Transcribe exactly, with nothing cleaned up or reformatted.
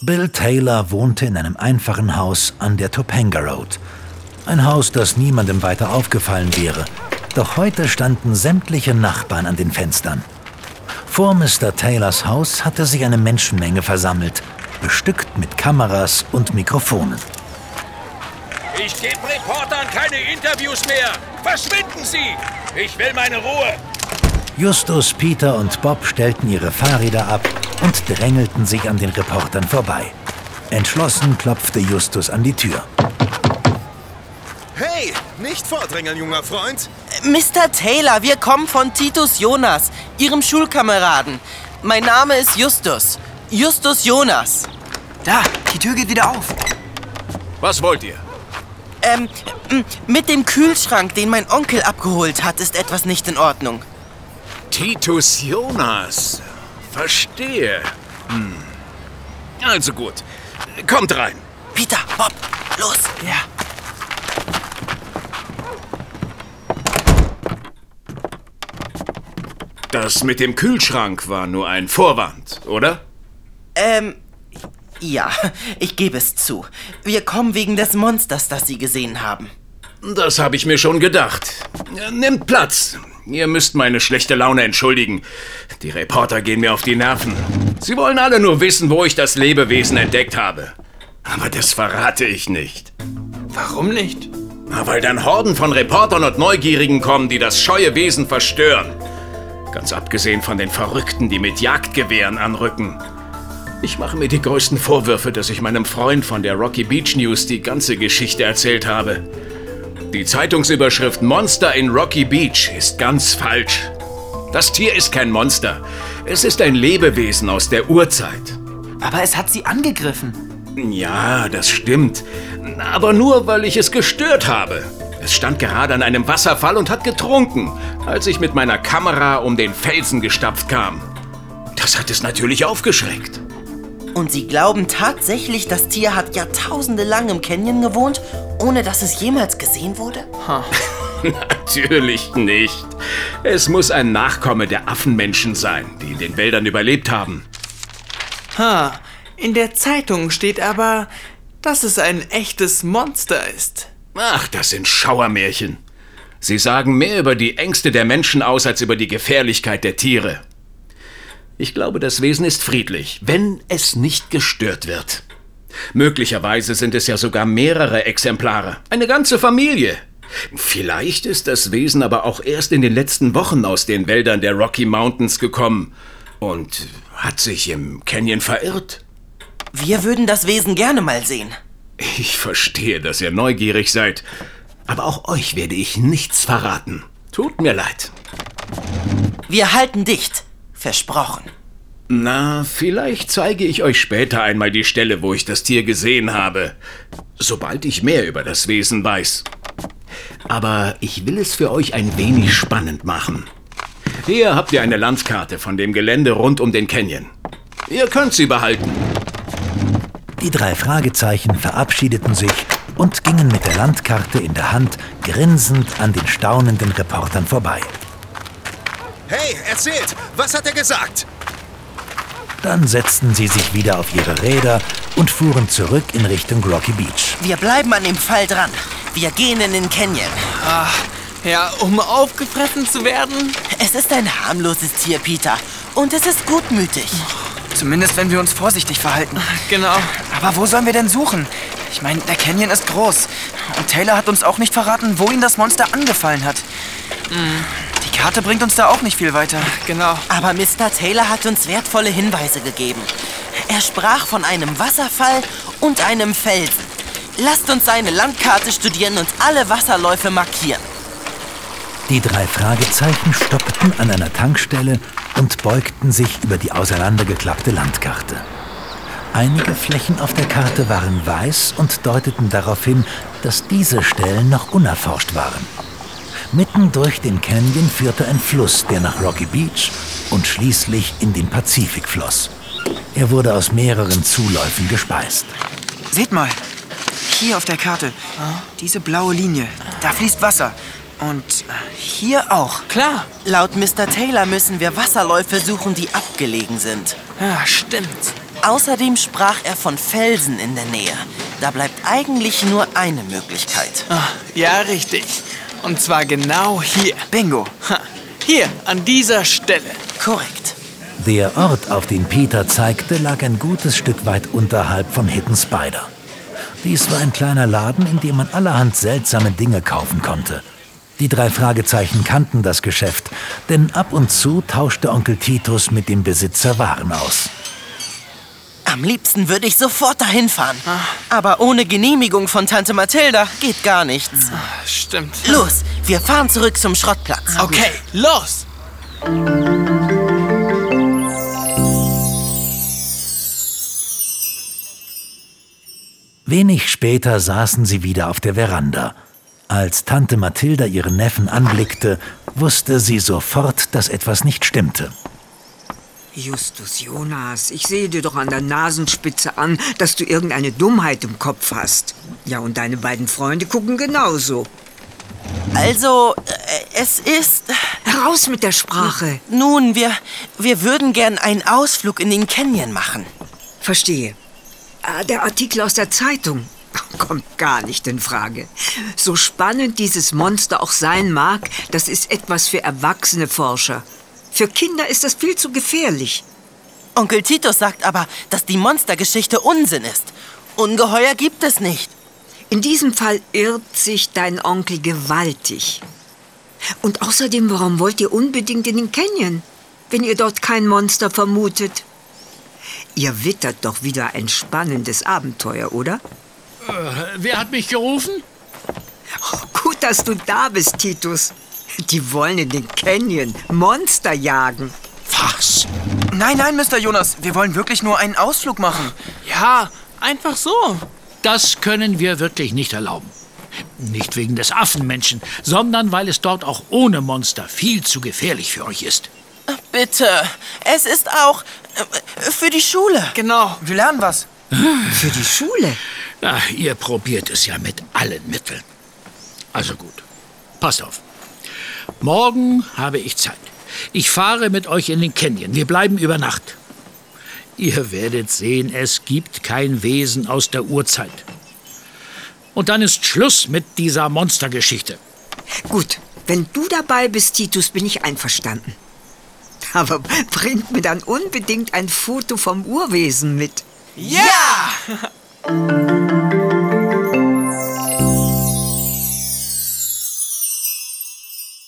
Bill Taylor wohnte in einem einfachen Haus an der Topanga Road. Ein Haus, das niemandem weiter aufgefallen wäre. Doch heute standen sämtliche Nachbarn an den Fenstern. Vor Mister Taylors Haus hatte sich eine Menschenmenge versammelt, bestückt mit Kameras und Mikrofonen. Ich gebe Reportern keine Interviews mehr! Verschwinden Sie! Ich will meine Ruhe! Justus, Peter und Bob stellten ihre Fahrräder ab und drängelten sich an den Reportern vorbei. Entschlossen klopfte Justus an die Tür. Hey, nicht vordrängeln, junger Freund! Mister Taylor, wir kommen von Titus Jonas, Ihrem Schulkameraden. Mein Name ist Justus. Justus Jonas. Da, die Tür geht wieder auf. Was wollt ihr? Ähm, mit dem Kühlschrank, den mein Onkel abgeholt hat, ist etwas nicht in Ordnung. Titus Jonas. Verstehe. Hm. Also gut. Kommt rein. Peter, Bob, los. Ja. Das mit dem Kühlschrank war nur ein Vorwand, oder? Ähm, ja, ich gebe es zu. Wir kommen wegen des Monsters, das Sie gesehen haben. Das habe ich mir schon gedacht. Nimmt Platz. Ihr müsst meine schlechte Laune entschuldigen. Die Reporter gehen mir auf die Nerven. Sie wollen alle nur wissen, wo ich das Lebewesen entdeckt habe. Aber das verrate ich nicht. Warum nicht? Na, weil dann Horden von Reportern und Neugierigen kommen, die das scheue Wesen verstören. Ganz abgesehen von den Verrückten, die mit Jagdgewehren anrücken. Ich mache mir die größten Vorwürfe, dass ich meinem Freund von der Rocky Beach News die ganze Geschichte erzählt habe. Die Zeitungsüberschrift Monster in Rocky Beach ist ganz falsch. Das Tier ist kein Monster. Es ist ein Lebewesen aus der Urzeit. Aber es hat sie angegriffen. Ja, das stimmt. Aber nur, weil ich es gestört habe. Es stand gerade an einem Wasserfall und hat getrunken, als ich mit meiner Kamera um den Felsen gestapft kam. Das hat es natürlich aufgeschreckt. Und Sie glauben tatsächlich, das Tier hat Jahrtausende lang im Canyon gewohnt, ohne dass es jemals gesehen wurde? Huh. Natürlich nicht. Es muss ein Nachkomme der Affenmenschen sein, die in den Wäldern überlebt haben. Ha, in der Zeitung steht aber, dass es ein echtes Monster ist. Ach, das sind Schauermärchen. Sie sagen mehr über die Ängste der Menschen aus, als über die Gefährlichkeit der Tiere. Ich glaube, das Wesen ist friedlich, wenn es nicht gestört wird. Möglicherweise sind es ja sogar mehrere Exemplare, eine ganze Familie. Vielleicht ist das Wesen aber auch erst in den letzten Wochen aus den Wäldern der Rocky Mountains gekommen und hat sich im Canyon verirrt. Wir würden das Wesen gerne mal sehen. Ich verstehe, dass ihr neugierig seid, aber auch euch werde ich nichts verraten. Tut mir leid. Wir halten dicht. Versprochen. Na, vielleicht zeige ich euch später einmal die Stelle, wo ich das Tier gesehen habe, sobald ich mehr über das Wesen weiß. Aber ich will es für euch ein wenig spannend machen. Hier habt ihr eine Landkarte von dem Gelände rund um den Canyon. Ihr könnt sie behalten. Die drei Fragezeichen verabschiedeten sich und gingen mit der Landkarte in der Hand grinsend an den staunenden Reportern vorbei. Hey, erzählt! Was hat er gesagt? Dann setzten sie sich wieder auf ihre Räder und fuhren zurück in Richtung Rocky Beach. Wir bleiben an dem Fall dran. Wir gehen in den Canyon. Ach, ja, um aufgefressen zu werden? Es ist ein harmloses Tier, Peter. Und es ist gutmütig. Zumindest, wenn wir uns vorsichtig verhalten. Genau. Aber wo sollen wir denn suchen? Ich meine, der Canyon ist groß. Und Taylor hat uns auch nicht verraten, wo ihn das Monster angefallen hat. Mhm. Die Karte bringt uns da auch nicht viel weiter. Genau. Aber Mister Taylor hat uns wertvolle Hinweise gegeben. Er sprach von einem Wasserfall und einem Felsen. Lasst uns seine Landkarte studieren und alle Wasserläufe markieren. Die drei Fragezeichen stoppten an einer Tankstelle und beugten sich über die auseinandergeklappte Landkarte. Einige Flächen auf der Karte waren weiß und deuteten darauf hin, dass diese Stellen noch unerforscht waren. Mitten durch den Canyon führte ein Fluss, der nach Rocky Beach und schließlich in den Pazifik floss. Er wurde aus mehreren Zuläufen gespeist. Seht mal, hier auf der Karte, diese blaue Linie, da fließt Wasser. Und hier auch. Klar. Laut Mister Taylor müssen wir Wasserläufe suchen, die abgelegen sind. Ja, stimmt. Außerdem sprach er von Felsen in der Nähe. Da bleibt eigentlich nur eine Möglichkeit. Ah, ja, richtig. Und zwar genau hier. Bingo. Ha, hier, an dieser Stelle. Korrekt. Der Ort, auf den Peter zeigte, lag ein gutes Stück weit unterhalb von Hidden Spider. Dies war ein kleiner Laden, in dem man allerhand seltsame Dinge kaufen konnte. Die drei Fragezeichen kannten das Geschäft, denn ab und zu tauschte Onkel Titus mit dem Besitzer Waren aus. Am liebsten würde ich sofort dahin fahren. Aber ohne Genehmigung von Tante Mathilda geht gar nichts. Stimmt. Los, wir fahren zurück zum Schrottplatz. Okay, los! Wenig später saßen sie wieder auf der Veranda. Als Tante Mathilda ihren Neffen anblickte, wusste sie sofort, dass etwas nicht stimmte. Justus Jonas, ich sehe dir doch an der Nasenspitze an, dass du irgendeine Dummheit im Kopf hast. Ja, und deine beiden Freunde gucken genauso. Also, äh, es ist... Heraus mit der Sprache. Nun, wir, wir würden gern einen Ausflug in den Canyon machen. Verstehe. Ah, der Artikel aus der Zeitung kommt gar nicht in Frage. So spannend dieses Monster auch sein mag, das ist etwas für erwachsene Forscher. Für Kinder ist das viel zu gefährlich. Onkel Titus sagt aber, dass die Monstergeschichte Unsinn ist. Ungeheuer gibt es nicht. In diesem Fall irrt sich dein Onkel gewaltig. Und außerdem, warum wollt ihr unbedingt in den Canyon, wenn ihr dort kein Monster vermutet? Ihr wittert doch wieder ein spannendes Abenteuer, oder? Äh, wer hat mich gerufen? Oh, gut, dass du da bist, Titus. Die wollen in den Canyon Monster jagen. Was? Nein, nein, Mister Jonas, wir wollen wirklich nur einen Ausflug machen. Ja, einfach so. Das können wir wirklich nicht erlauben. Nicht wegen des Affenmenschen, sondern weil es dort auch ohne Monster viel zu gefährlich für euch ist. Bitte, es ist auch äh, für die Schule. Genau. Wir lernen was. Für die Schule? Ach, ihr probiert es ja mit allen Mitteln. Also gut, passt auf. Morgen habe ich Zeit. Ich fahre mit euch in den Canyon. Wir bleiben über Nacht. Ihr werdet sehen, es gibt kein Wesen aus der Urzeit. Und dann ist Schluss mit dieser Monstergeschichte. Gut, wenn du dabei bist, Titus, bin ich einverstanden. Aber bringt mir dann unbedingt ein Foto vom Urwesen mit. Ja!